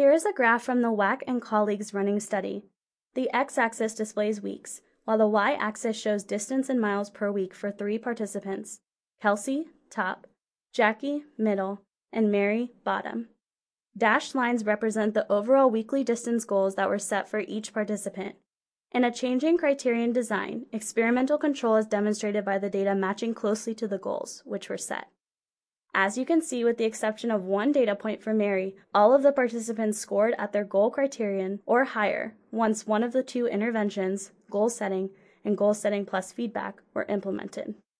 Here is a graph from the WAC and colleagues running study. The x-axis displays weeks, while the y-axis shows distance in miles per week for 3 participants: Kelsey, top; Jackie, middle; and Mary, bottom. Dashed lines represent the overall weekly distance goals that were set for each participant. In a changing criterion design, experimental control is demonstrated by the data matching closely to the goals, which were set. As you can see, with the exception of one data point for Mary, all of the participants scored at their goal criterion or higher once one of the 2 interventions, goal setting and goal setting plus feedback, were implemented.